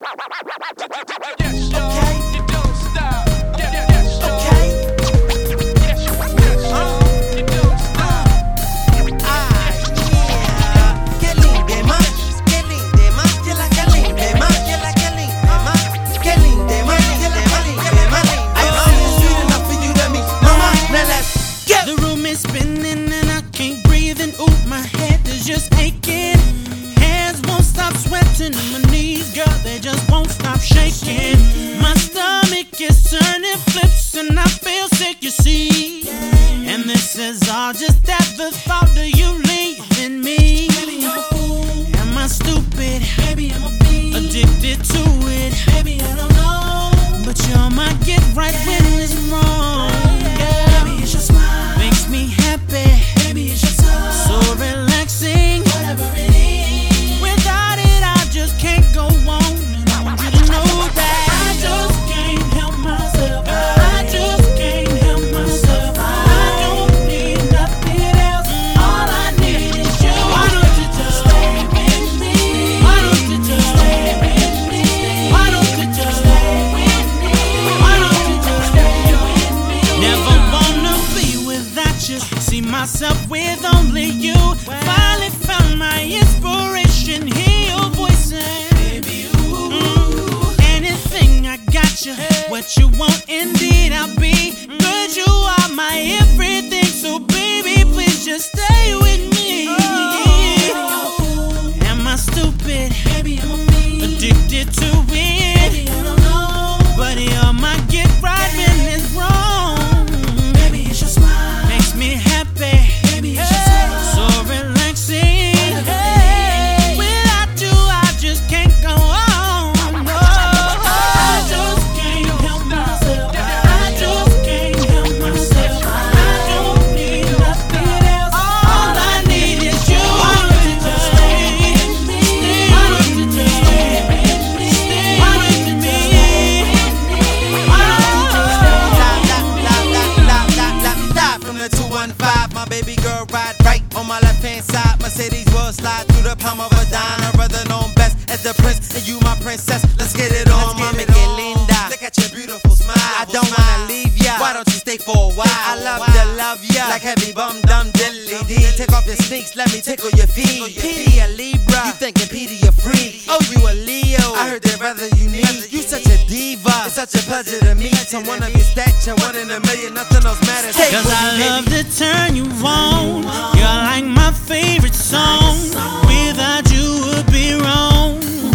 Okay. You don't stop. Yes, okay. Yes, you don't stop. Qué linda más, qué linda más, que la que linda más, que la que linda más, qué linda más, que la que linda más. I see it's sweet enough for you to me, mama. Now let's go. The room is spinning and I can't breathe, and ooh, my head is just aching. Hands won't stop sweating and my knees, girl, they just won't stop shaking. My stomach is turning flips and I feel sick, you see. And this is all just at the thought of you leaving me. Baby, I'm a fool. Am I stupid? Baby, I'm a beast. Addicted to it. Baby, I don't know. But you're my get right when it's wrong. Baby, it's your smile. Makes me happy. Baby, it's your touch. So relaxing. Whatever it is. Without it, I just can't go on. And I want you to know that I just can't help myself. I just can't help myself. I don't need nothing else. All I need is you. Why don't you just stay with me? Why don't you just stay with me? Why don't you just stay with me? Why don't you just stay with me? Never wanna be without you. See myself with only you. Finally found my inspiration. Hear your voice and Baby, ooh. anything I got you. What you want, indeed I'll be. Good, you are my everything. So baby, please just stay with me. Am I stupid? Baby, I'm a beast. Addicted to it. Baby, I don't know. But you're my get right when it's wrong. Baby, it's your smile. Makes me happy. Baby, it's your touch. So relaxing. Without you, I just can't go on. No. I just can't help myself. I just can't help myself. I don't need nothing else. All I need is you. Why don't you just stay with me? Why don't you just stay with me? Why don't you just stay with me? Why don't you just stay From the 215, my baby girl ride right on my left hand side. Mercedes will slide through the palm of a dime. Her brother known best as the prince, and you my princess. Let's get it on, mami, que linda. Look at your beautiful smile. I don't wanna leave ya. Why don't you stay for a while? I love to love ya. Like heavy bum dum dilly dee. Take off your sneaks, let me tickle your feet. Petey a Libra, you thinking Petey a freak? Oh, you a Leo. I heard that brother you need. You such a diva. It's such a pleasure to meet someone of your stature. One in a million, nothing else matters. Cause I love to turn you on. You're like my favorite song. Without you would be wrong.